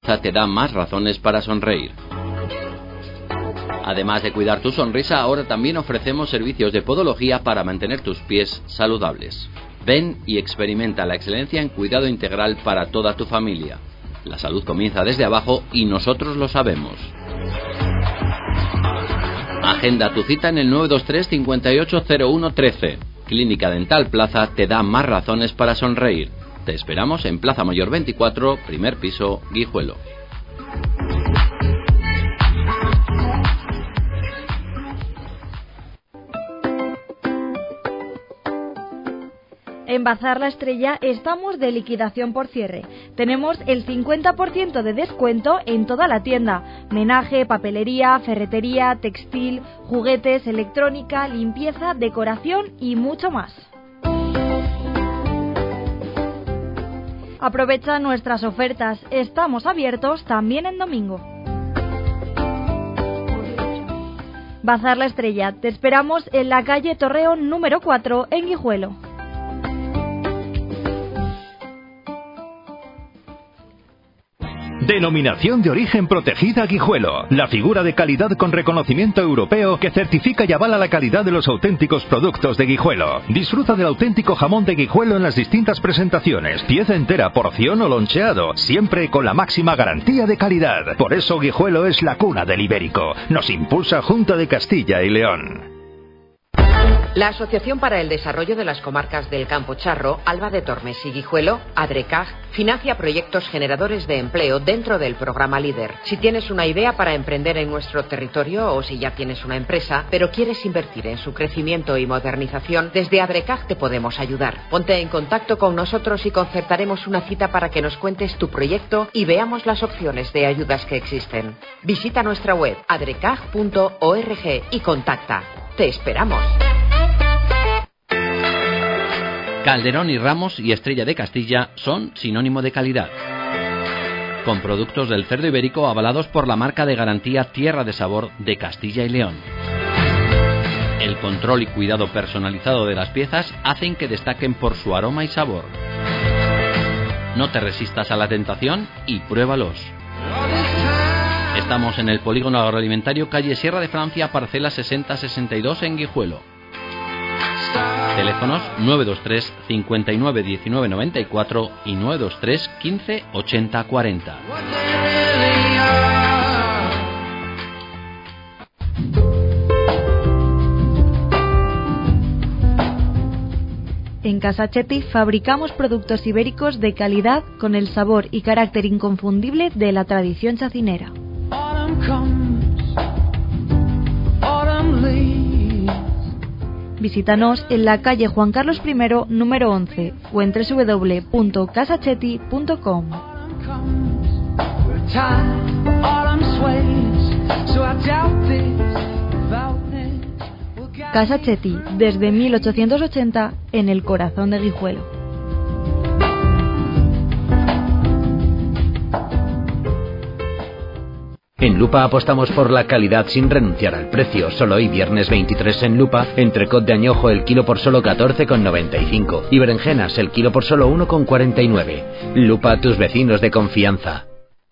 te da más razones para sonreír. Además de cuidar tu sonrisa, ahora también ofrecemos servicios de podología para mantener tus pies saludables. Ven y experimenta la excelencia en cuidado integral para toda tu familia. La salud comienza desde abajo y nosotros lo sabemos. Agenda tu cita en el 923 580113. Clínica Dental Plaza te da más razones para sonreír. Te esperamos en Plaza Mayor 24, primer piso, Guijuelo. En Bazar La Estrella estamos de liquidación por cierre. Tenemos el 50% de descuento en toda la tienda. Menaje, papelería, ferretería, textil, juguetes, electrónica, limpieza, decoración y mucho más. Aprovecha nuestras ofertas. Estamos abiertos también en domingo. Bazar La Estrella. Te esperamos en la calle Torreón número 4 en Guijuelo. Denominación de origen protegida Guijuelo. La figura de calidad con reconocimiento europeo que certifica y avala la calidad de los auténticos productos de Guijuelo. Disfruta del auténtico jamón de Guijuelo en las distintas presentaciones. Pieza entera, porción o loncheado. Siempre con la máxima garantía de calidad. Por eso Guijuelo es la cuna del ibérico. Nos impulsa Junta de Castilla y León. La Asociación para el Desarrollo de las Comarcas del Campo Charro, Alba de Tormes y Guijuelo, ADRECAG, financia proyectos generadores de empleo dentro del programa LEADER. Si tienes una idea para emprender en nuestro territorio o si ya tienes una empresa, pero quieres invertir en su crecimiento y modernización, desde ADRECAG te podemos ayudar. Ponte en contacto con nosotros y concertaremos una cita para que nos cuentes tu proyecto y veamos las opciones de ayudas que existen. Visita nuestra web adrecag.org y contacta. ¡Te esperamos! Calderón y Ramos y Estrella de Castilla son sinónimo de calidad. Con productos del cerdo ibérico avalados por la marca de garantía Tierra de Sabor de Castilla y León. El control y cuidado personalizado de las piezas hacen que destaquen por su aroma y sabor. No te resistas a la tentación y pruébalos. Estamos en el Polígono Agroalimentario, calle Sierra de Francia, parcela 6062 en Guijuelo. Teléfonos 923 59 19 94 y 923 15 80 40. En Casa Chetti fabricamos productos ibéricos de calidad con el sabor y carácter inconfundible de la tradición chacinera. Visítanos en la calle Juan Carlos I, número 11, o en www.casachetti.com. Casa Chetti, desde 1880, en el corazón de Guijuelo. En Lupa apostamos por la calidad sin renunciar al precio. Solo hoy, viernes 23 en Lupa, entrecot de añojo el kilo por solo 14,95 y berenjenas el kilo por solo 1,49. Lupa, tus vecinos de confianza.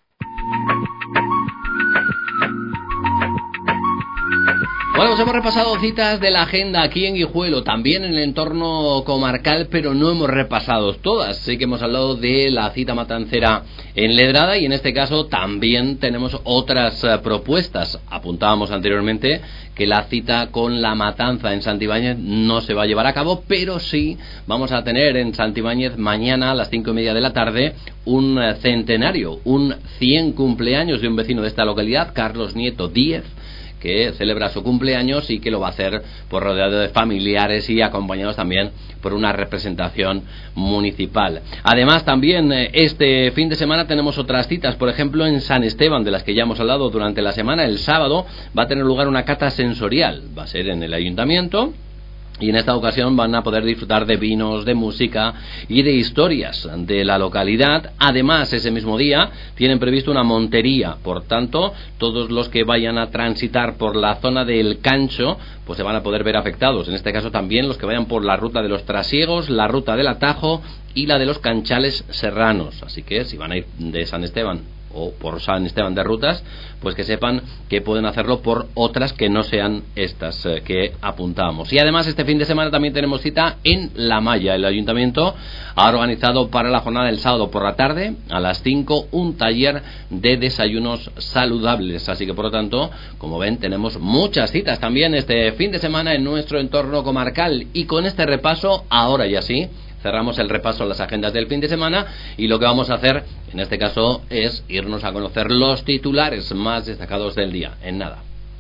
Bueno, pues hemos repasado citas de la agenda aquí en Guijuelo, también en el entorno comarcal, pero no hemos repasado todas. Sí que hemos hablado de la cita matancera en Ledrada y en este caso también tenemos otras propuestas. Apuntábamos anteriormente que la cita con la matanza en Santibáñez no se va a llevar a cabo, pero sí vamos a tener en Santibáñez mañana a las 5:30 de la tarde un centenario, un 100 cumpleaños de un vecino de esta localidad, Carlos Nieto Díez, que celebra su cumpleaños y que lo va a hacer por rodeado de familiares y acompañados también por una representación municipal. Además, también este fin de semana tenemos otras citas, por ejemplo en San Esteban, de las que ya hemos hablado durante la semana. El sábado va a tener lugar una cata sensorial, va a ser en el ayuntamiento. Y en esta ocasión van a poder disfrutar de vinos, de música y de historias de la localidad. Además, ese mismo día tienen previsto una montería. Por tanto, todos los que vayan a transitar por la zona del Cancho, pues se van a poder ver afectados. En este caso también los que vayan por la ruta de los Trasiegos, la ruta del Atajo y la de los Canchales Serranos. Así que si van a ir de San Esteban o por San Esteban de Rutas, pues que sepan que pueden hacerlo por otras que no sean estas que apuntábamos. Y además este fin de semana también tenemos cita en La Maya. El Ayuntamiento ha organizado para la jornada del sábado por la tarde a las 5 un taller de desayunos saludables. Así que por lo tanto, como ven, tenemos muchas citas también este fin de semana en nuestro entorno comarcal. Y con este repaso, ahora ya sí, cerramos el repaso a las agendas del fin de semana y lo que vamos a hacer en este caso es irnos a conocer los titulares más destacados del día. En nada.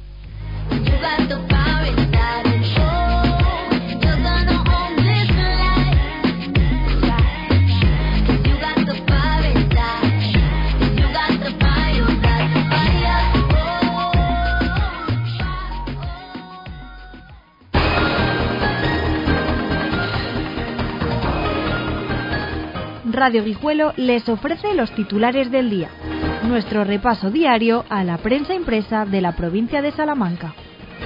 Radio Guijuelo les ofrece los titulares del día, nuestro repaso diario a la prensa impresa de la provincia de Salamanca.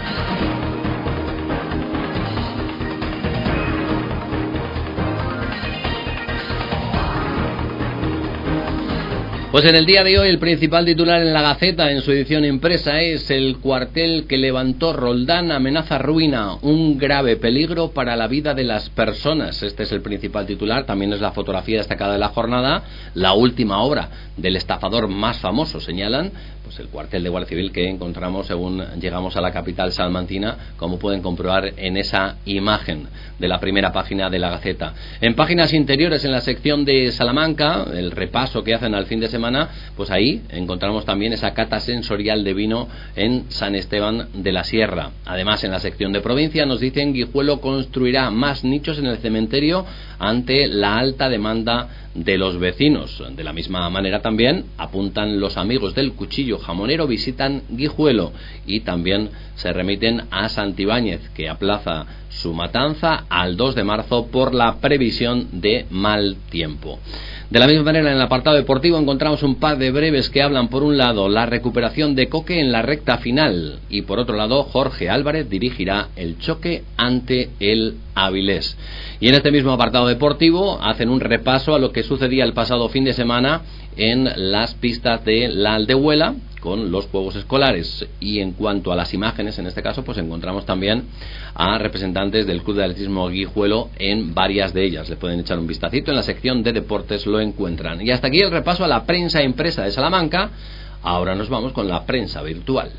Pues en el día de hoy el principal titular en la Gaceta, en su edición impresa, es: el cuartel que levantó Roldán amenaza ruina, un grave peligro para la vida de las personas. Este es el principal titular, también es la fotografía destacada de la jornada, la última obra del estafador más famoso, señalan, pues el cuartel de Guardia Civil que encontramos según llegamos a la capital salmantina, como pueden comprobar en esa imagen de la primera página de la Gaceta. En páginas interiores, en la sección de Salamanca, el repaso que hacen al fin de semana, pues ahí encontramos también esa cata sensorial de vino en San Esteban de la Sierra. Además, en la sección de provincia nos dicen: Guijuelo construirá más nichos en el cementerio ante la alta demanda de los vecinos. De la misma manera también apuntan: los amigos del cuchillo jamonero visitan Guijuelo, y también se remiten a Santibáñez, que aplaza su matanza al 2 de marzo por la previsión de mal tiempo. De la misma manera, en el apartado deportivo encontramos un par de breves que hablan, por un lado, la recuperación de Coque en la recta final, y por otro lado, Jorge Álvarez dirigirá el choque ante el Avilés. Y en este mismo apartado deportivo hacen un repaso a lo que sucedía el pasado fin de semana en las pistas de la Aldehuela con los juegos escolares. Y en cuanto a las imágenes, en este caso, pues encontramos también a representantes del Club de Atletismo Guijuelo en varias de ellas. Le pueden echar un vistacito, en la sección de deportes lo encuentran. Y hasta aquí el repaso a la prensa impresa de Salamanca. Ahora nos vamos con la prensa virtual.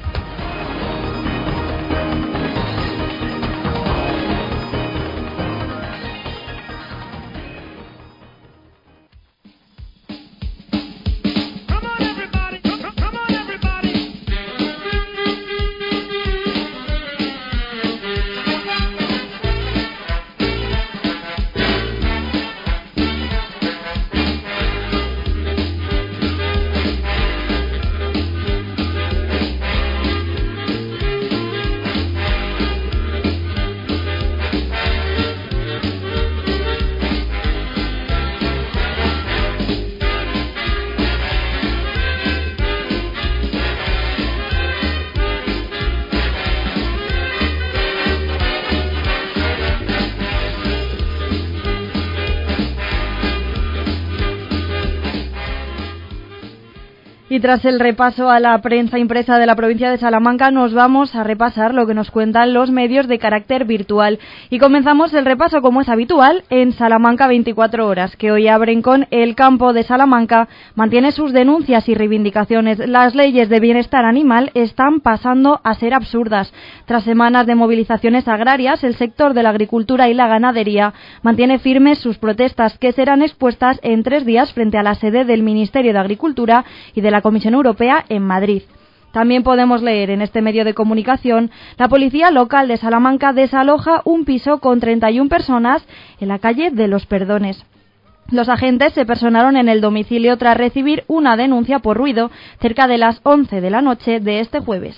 Y tras el repaso a la prensa impresa de la provincia de Salamanca, nos vamos a repasar lo que nos cuentan los medios de carácter virtual. Y comenzamos el repaso, como es habitual, en Salamanca 24 horas, que hoy abren con: el campo de Salamanca mantiene sus denuncias y reivindicaciones. Las leyes de bienestar animal están pasando a ser absurdas. Tras semanas de movilizaciones agrarias, el sector de la agricultura y la ganadería mantiene firmes sus protestas, que serán expuestas en 3 días frente a la sede del Ministerio de Agricultura y de la Comisión Europea en Madrid. También podemos leer en este medio de comunicación: la policía local de Salamanca desaloja un piso con 31 personas en la calle de Los Perdones. Los agentes se personaron en el domicilio tras recibir una denuncia por ruido cerca de las 11 de la noche de este jueves.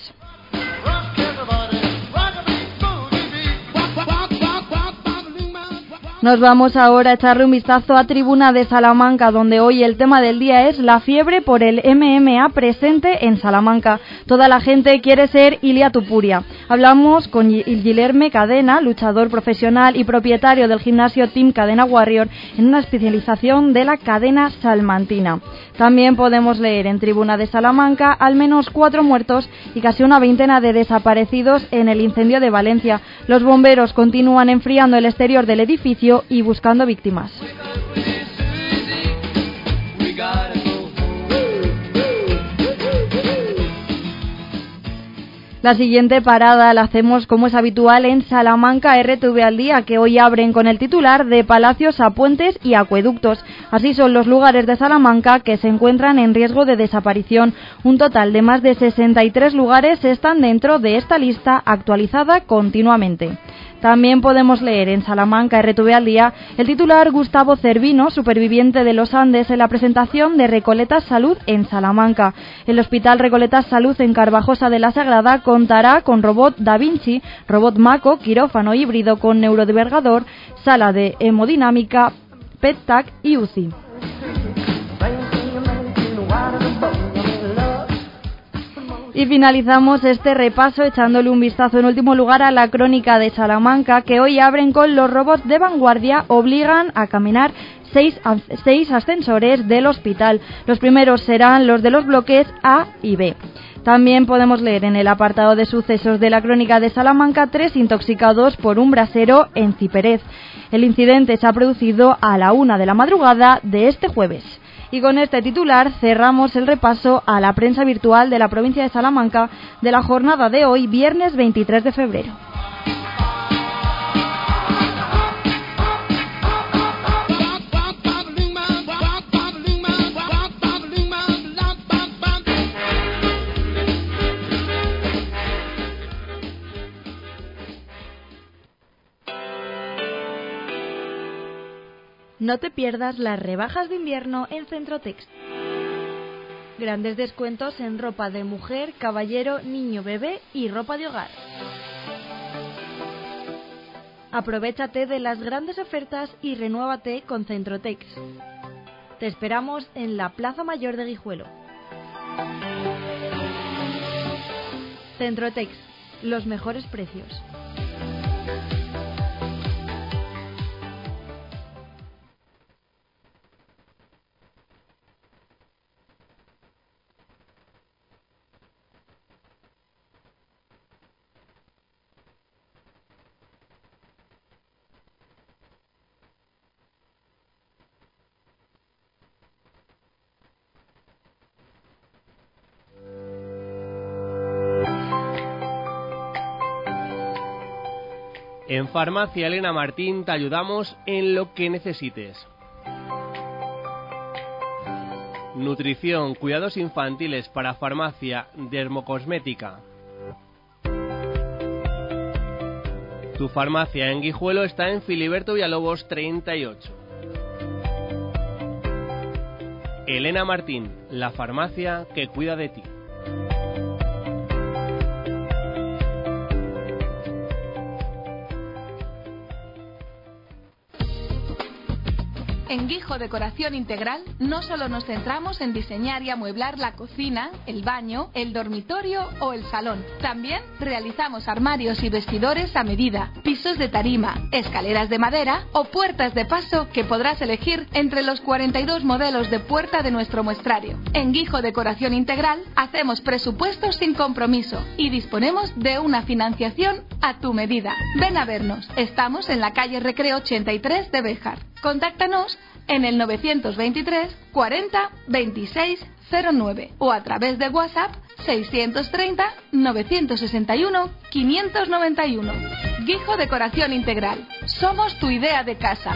Nos vamos ahora a echarle un vistazo a Tribuna de Salamanca, donde hoy el tema del día es la fiebre por el MMA presente en Salamanca. Toda la gente quiere ser Ilia Tupuria. Hablamos con Guilherme Cadena, luchador profesional y propietario del gimnasio Team Cadena Warrior, en una especialización de la cadena salmantina. También podemos leer en Tribuna de Salamanca al menos 4 muertos y casi una veintena de desaparecidos en el incendio de Valencia. Los bomberos continúan enfriando el exterior del edificio y buscando víctimas. La siguiente parada la hacemos, como es habitual, en Salamanca RTV al día, que hoy abren con el titular de Palacios a puentes y acueductos. Así son los lugares de Salamanca que se encuentran en riesgo de desaparición. Un total de más de 63 lugares están dentro de esta lista actualizada continuamente. También podemos leer en Salamanca RTV al día el titular Gustavo Cervino, superviviente de los Andes, en la presentación de Recoletas Salud en Salamanca. El Hospital Recoletas Salud en Carvajosa de la Sagrada contará con robot Da Vinci, robot Mako, quirófano híbrido con neurodivergador, sala de hemodinámica, PET-TAC y UCI. Y finalizamos este repaso echándole un vistazo en último lugar a la crónica de Salamanca, que hoy abren con los robots de vanguardia obligan a caminar 6 ascensores del hospital. Los primeros serán los de los bloques A y B. También podemos leer en el apartado de sucesos de la crónica de Salamanca 3 intoxicados por un brasero en Ciperez. El incidente se ha producido a la 1 de la madrugada de este jueves. Y con este titular cerramos el repaso a la prensa virtual de la provincia de Salamanca de la jornada de hoy, viernes 23 de febrero. No te pierdas las rebajas de invierno en Centrotex. Grandes descuentos en ropa de mujer, caballero, niño, bebé y ropa de hogar. Aprovéchate de las grandes ofertas y renuévate con Centrotex. Te esperamos en la Plaza Mayor de Guijuelo. Centrotex, los mejores precios. En Farmacia Elena Martín te ayudamos en lo que necesites. Nutrición, cuidados infantiles para farmacia, dermocosmética. Tu farmacia en Guijuelo está en Filiberto Villalobos 38. Elena Martín, la farmacia que cuida de ti. En Guijo Decoración Integral no solo nos centramos en diseñar y amueblar la cocina, el baño, el dormitorio o el salón. También realizamos armarios y vestidores a medida, pisos de tarima, escaleras de madera o puertas de paso que podrás elegir entre los 42 modelos de puerta de nuestro muestrario. En Guijo Decoración Integral hacemos presupuestos sin compromiso y disponemos de una financiación a tu medida. Ven a vernos. Estamos en la calle Recreo 83 de Béjar. Contáctanos en el 923 40 26 09 o a través de WhatsApp 630 961 591. Guijo Decoración Integral. Somos tu idea de casa.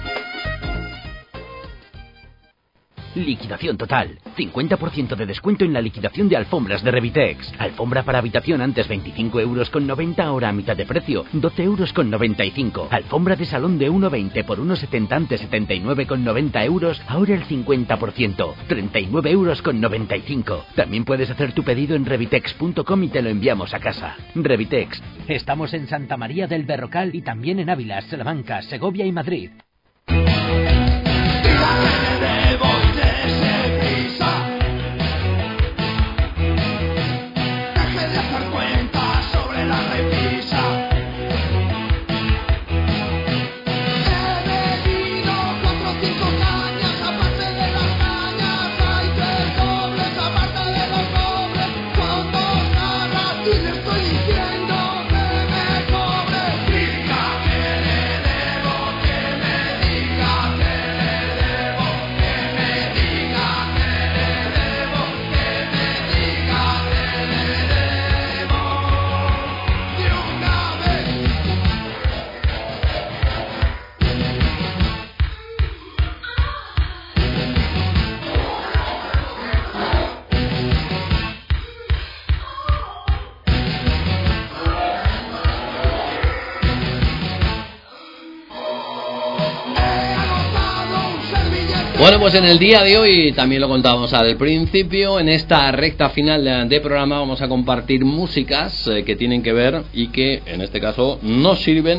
Liquidación total. 50% de descuento en la liquidación de alfombras de Revitex. Alfombra para habitación antes 25,90 €, ahora a mitad de precio, 12,95 €. Alfombra de salón de 1,20 por 1,70 antes 79,90 €, ahora el 50%, 39,95 €. También puedes hacer tu pedido en revitex.com y te lo enviamos a casa. Revitex. Estamos en Santa María del Berrocal y también en Ávila, Salamanca, Segovia y Madrid. Deje de hacer cuentas sobre la Bueno, pues en el día de hoy, también lo contábamos al principio, en esta recta final de programa vamos a compartir músicas que tienen que ver y que en este caso nos sirven,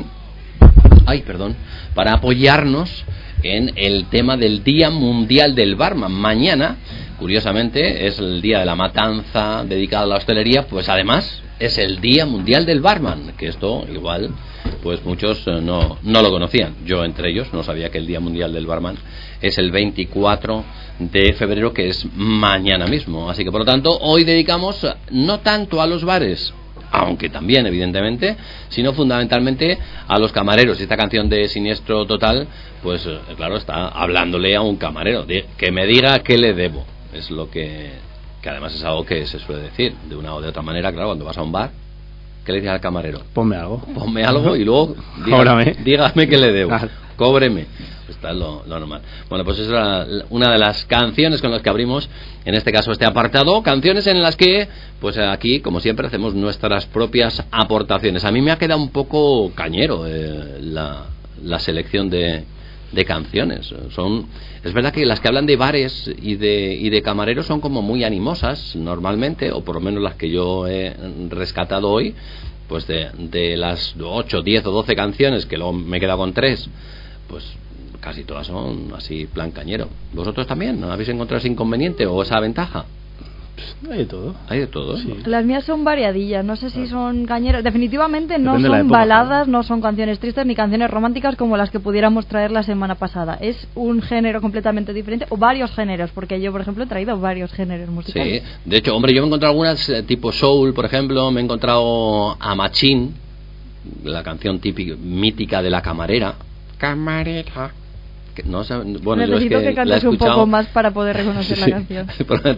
para apoyarnos en el tema del Día Mundial del Barman. Mañana, curiosamente, es el Día de la Matanza dedicado a la hostelería, pues además es el Día Mundial del Barman, que esto igual pues muchos no lo conocían. Yo entre ellos no sabía que el Día Mundial del Barman es el 24 de febrero, que es mañana mismo. Así que por lo tanto hoy dedicamos no tanto a los bares, aunque también evidentemente, sino fundamentalmente a los camareros. Esta canción de Siniestro Total, pues claro, está hablándole a un camarero, que me diga qué le debo. Es lo que además es algo que se suele decir de una o de otra manera. Claro, cuando vas a un bar, ¿qué le dices al camarero? Ponme algo y luego dígame qué le debo. Claro. Cóbreme. Está lo normal. Bueno, pues es una de las canciones con las que abrimos, en este caso, este apartado. Canciones en las que, pues aquí, como siempre, hacemos nuestras propias aportaciones. A mí me ha quedado un poco cañero la selección de canciones. Es verdad que las que hablan de bares y de camareros son como muy animosas normalmente, o por lo menos las que yo he rescatado hoy, pues de las 8, 10 o 12 canciones, que luego me he quedado con 3, pues casi todas son así plan cañero. ¿Vosotros también no habéis encontrado ese inconveniente o esa ventaja? Hay de todo, sí. Las mías son variadillas, no sé si son cañeras. Definitivamente no son baladas, no son canciones tristes ni canciones románticas como las que pudiéramos traer la semana pasada. Es un género completamente diferente, o varios géneros, porque yo, por ejemplo, he traído varios géneros musicales. Sí, de hecho, hombre, yo me he encontrado algunas tipo soul, por ejemplo. Me he encontrado a Machín, la canción típica, mítica de la camarera. Camarera. No, bueno, necesito que cantes un poco más para poder reconocer la canción.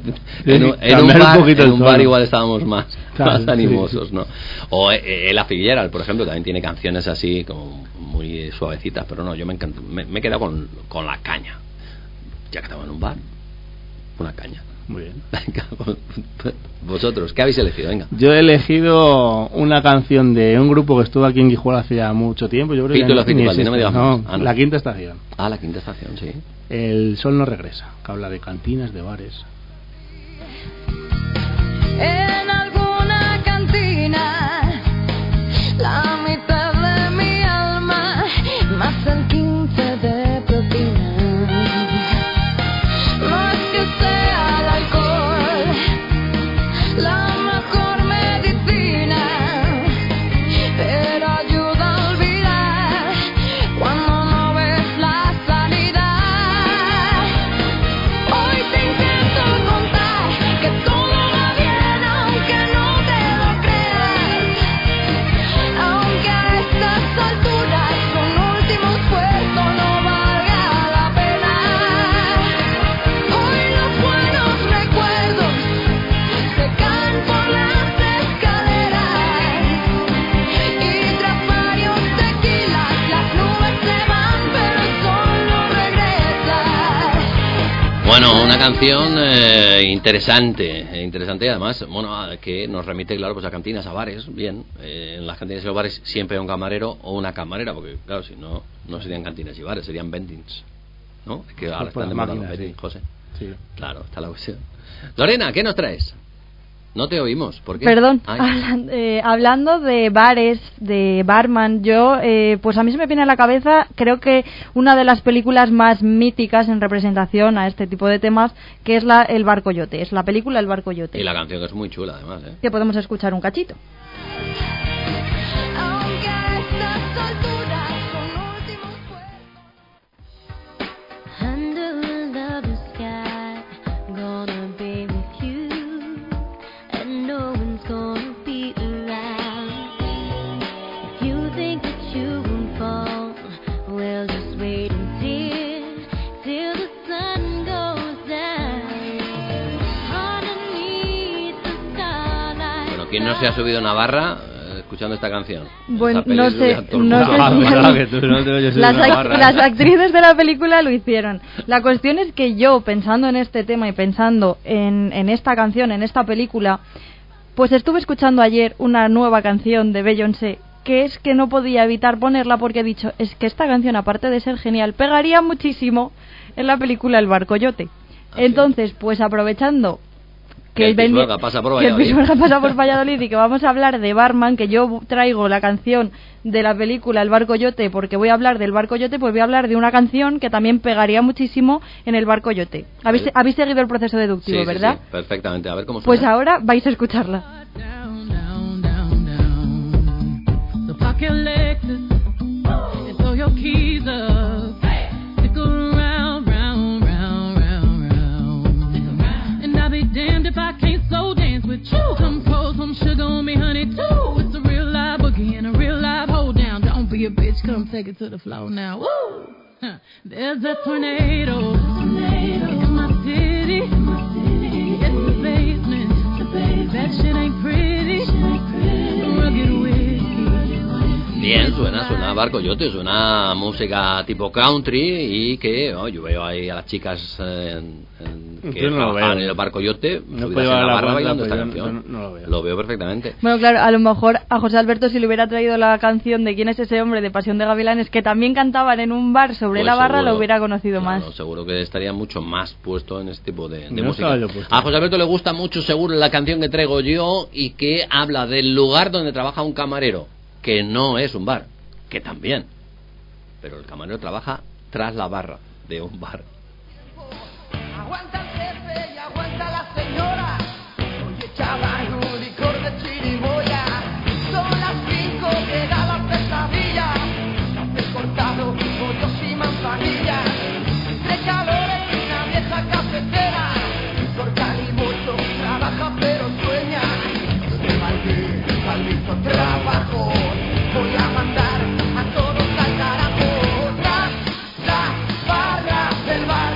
en un bar igual estábamos más animosos, ¿no? O Ella Fitzgerald, por ejemplo, también tiene canciones así como muy suavecitas, pero no, yo me he quedado con la caña. Ya que estamos en un bar, una caña. Muy bien. Venga, vosotros, ¿qué habéis elegido? Venga. Yo he elegido una canción de un grupo que estuvo aquí en Guijuelo hace ya mucho tiempo. Yo creo que no me digas más. La Quinta Estación. La Quinta Estación, sí. El sol no regresa, que habla de cantinas, de bares. En alguna cantina, la mitad de mi alma, más el 15 de propina. No es que sea el alcohol la mejor medicina, pero ayuda a olvidar cuando no ves la salida. Hoy te intento contar que todo va bien, aunque no te lo creas, aunque a estas alturas un último esfuerzo no valga la pena. Hoy los buenos recuerdos se caen por las escaleras y tras varios tequilas las nubes se van, pero el sol no regresa. Bueno, una canción interesante y además, bueno, que nos remite, claro, pues a cantinas, a bares. Bien, en las cantinas y los bares siempre hay un camarero o una camarera, porque claro, si no, no serían cantinas y bares, serían vendings, ¿no? Es que ahora están de moda los vendings, José. Sí. Claro, está la cuestión. Lorena, ¿qué nos traes? No te oímos, ¿por qué? Perdón, hablando de bares, de barman, yo, pues a mí se me viene a la cabeza, creo que una de las películas más míticas en representación a este tipo de temas, que es El Bar Coyote, es la película El Bar Coyote. Y la canción que es muy chula, además, ¿eh? Que podemos escuchar un cachito. Aunque a estas alturas un último esfuerzo. Under the sky, gonna be with you, and no one's gonna be around. If you think that you won't fall, well, just wait and see till the sun goes down. Underneath the starlight. Bueno, ¿quién no se ha subido a una barra escuchando esta canción? Bueno, no sé las actrices de la película lo hicieron. La cuestión es que yo, pensando en este tema y pensando en esta canción, en esta película, pues estuve escuchando ayer una nueva canción de Beyoncé que es que no podía evitar ponerla porque he dicho, es que esta canción, aparte de ser genial, pegaría muchísimo en la película El Barcoyote. Entonces, pues aprovechando que el Pisuerga pasa por Valladolid y que vamos a hablar de Barman, que yo traigo la canción de la película El Barcoyote porque voy a hablar del Barcoyote, pues voy a hablar de una canción que también pegaría muchísimo en El Barcoyote. Habéis seguido el proceso deductivo, sí, ¿verdad? Sí, perfectamente. A ver cómo suena. Pues ahora vais a escucharla. Damned if I can't so dance with you. Come pour some sugar on me, honey, too. It's a real live boogie and a real live hold down. Don't be a bitch, come take it to the floor now. Woo! There's a tornado in my city. It's the basement. That shit ain't pretty. Rugged whiskey. Bien, suena Barcoyote, suena música tipo country y que yo veo ahí a las chicas que trabajan en el Barcoyote subidas en la barra bailando esta canción. No lo veo perfectamente. Bueno, claro, a lo mejor a José Alberto si le hubiera traído la canción de ¿Quién es ese hombre? De Pasión de Gavilanes, que también cantaban en un bar sobre la barra, lo hubiera conocido más. Seguro que estaría mucho más puesto en este tipo de música. A José Alberto le gusta mucho seguro la canción que traigo yo y que habla del lugar donde trabaja un camarero, que no es un bar, que también, pero el camarero trabaja tras la barra de un bar. Aguanta el jefe y aguanta la señora. Oye, chaval, un licor de chirimoya. Son las 5 que da la pesadilla. Café cortado, pollos y manzanillas. Entre calores y una vieja cafetera. Por calimocho, trabaja pero sueña. De Madrid al mismo trabajo. Voy a mandar a todos al carajo. Tras la barra del bar.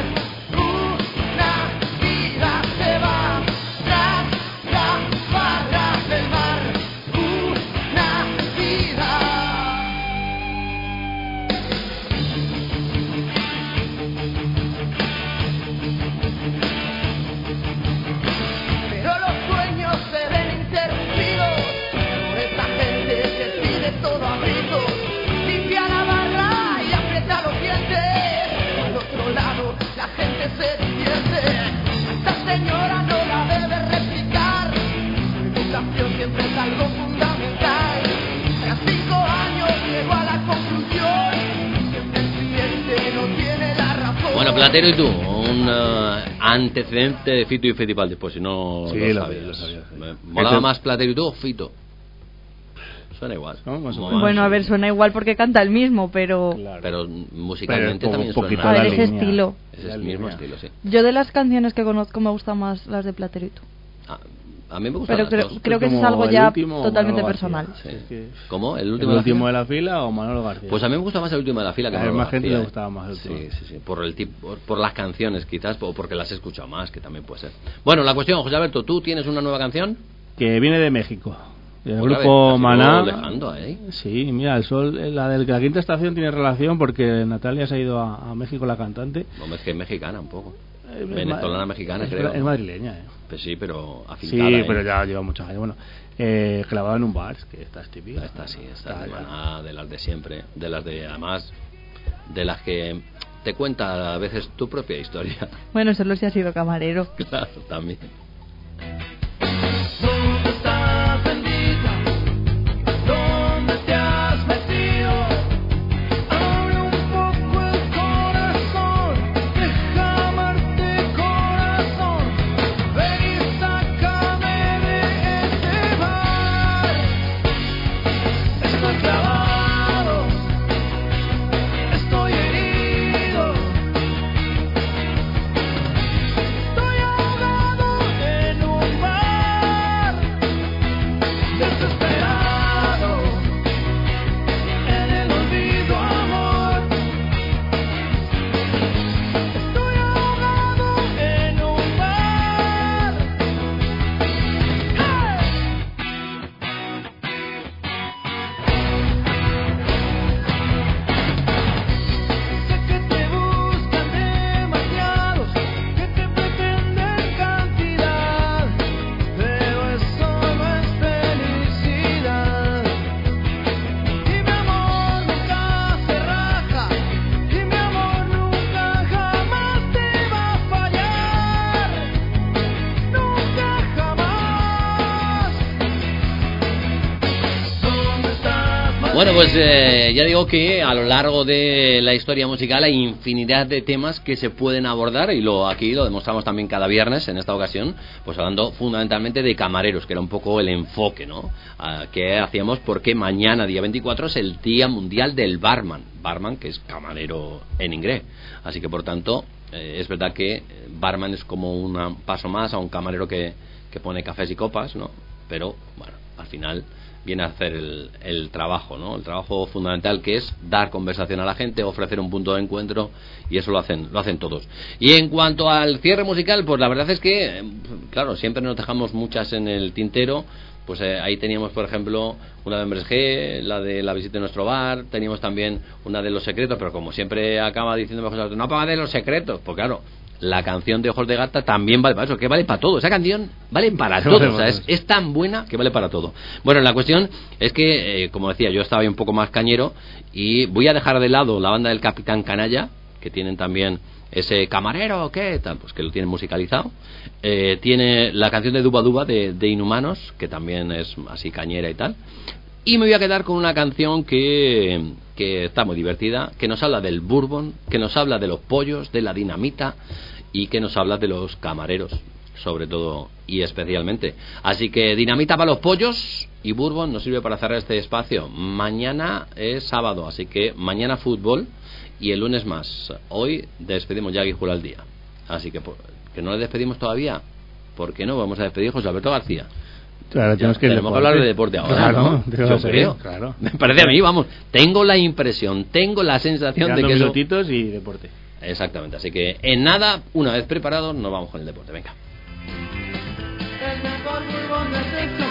Siempre es algo fundamental. Tras 5 años llego a la conclusión que el cliente no tiene la razón. Bueno, Platero y tú, un antecedente de Fito y Fitipaldi, pues si no sí, lo sabía. Me molaba más Platero y tú o Fito. Suena igual. ¿No? Bueno, a ver, suena igual porque canta el mismo, pero... Claro. Pero musicalmente también suena. A ver, ese estilo. Es el mismo estilo, sí. Yo de las canciones que conozco me gustan más las de Platero y tú. A mí me gusta. Pero creo que es algo ya totalmente personal. Sí. ¿Cómo? ¿El último de la fila o Manolo García? Pues a mí me gusta más el último de la fila que Manolo García. A más gente le gustaba más el último. Sí. Por las canciones quizás, o porque las he escuchado más, que también puede ser. Bueno, la cuestión, José Alberto, ¿tú tienes una nueva canción? Que viene de México. El grupo Maná. Sí, mira, el sol, la quinta estación tiene relación porque Natalia se ha ido a México, la cantante. No, es que es mexicana un poco. Venezolana mexicana, creo. Es madrileña, Pues sí, pero afincada. Sí, pero ya lleva muchos años. Bueno, clavado en un bar, que esta es típica. Esta sí, esta es de las de siempre. De las de, además, de las que te cuenta a veces tu propia historia. Bueno, solo si has sido camarero. Claro, también. Bueno, pues ya digo que a lo largo de la historia musical hay infinidad de temas que se pueden abordar y aquí lo demostramos también cada viernes, en esta ocasión, pues hablando fundamentalmente de camareros, que era un poco el enfoque, ¿no? Que hacíamos porque mañana, día 24, es el Día Mundial del Barman, que es camarero en inglés. Así que, por tanto, es verdad que barman es como un paso más a un camarero que pone cafés y copas, ¿no? Pero, bueno, al final viene a hacer el trabajo, ¿no? El trabajo fundamental, que es dar conversación a la gente, ofrecer un punto de encuentro, y eso lo hacen todos. Y en cuanto al cierre musical, pues la verdad es que, claro, siempre nos dejamos muchas en el tintero. Pues ahí teníamos, por ejemplo, una de Hombres G, la de La visita de nuestro bar, teníamos también una de Los secretos, pero como siempre acaba diciendo cosas, no ponga de Los secretos, pues claro, la canción de Ojos de Gata también vale para eso, que vale para todo. Esa canción vale para todo, o sea, es tan buena que vale para todo. Bueno, la cuestión es que, como decía, yo estaba ahí un poco más cañero y voy a dejar de lado la banda del Capitán Canalla, que tienen también ese camarero, ¿qué tal? Pues que lo tienen musicalizado. Tiene la canción de Duba Duba de Inhumanos, que también es así cañera y tal. Y me voy a quedar con una canción que está muy divertida, que nos habla del bourbon, que nos habla de los pollos, de la dinamita y que nos habla de los camareros, sobre todo y especialmente. Así que dinamita para los pollos y bourbon nos sirve para cerrar este espacio. Mañana es sábado, así que mañana fútbol y el lunes más. Hoy despedimos ya a Guijuelo al día. Así que no le despedimos todavía. ¿Por qué no? Vamos a despedir a José Alberto García. Claro, tenemos que hablar de deporte ahora, claro, ¿no? Yo creo. Claro. Me parece a mí, vamos, tengo la impresión, tengo la sensación de que minutitos y deporte. Exactamente, así que en nada, una vez preparados, nos vamos con el deporte. Venga. El mejor bourbon de Texas.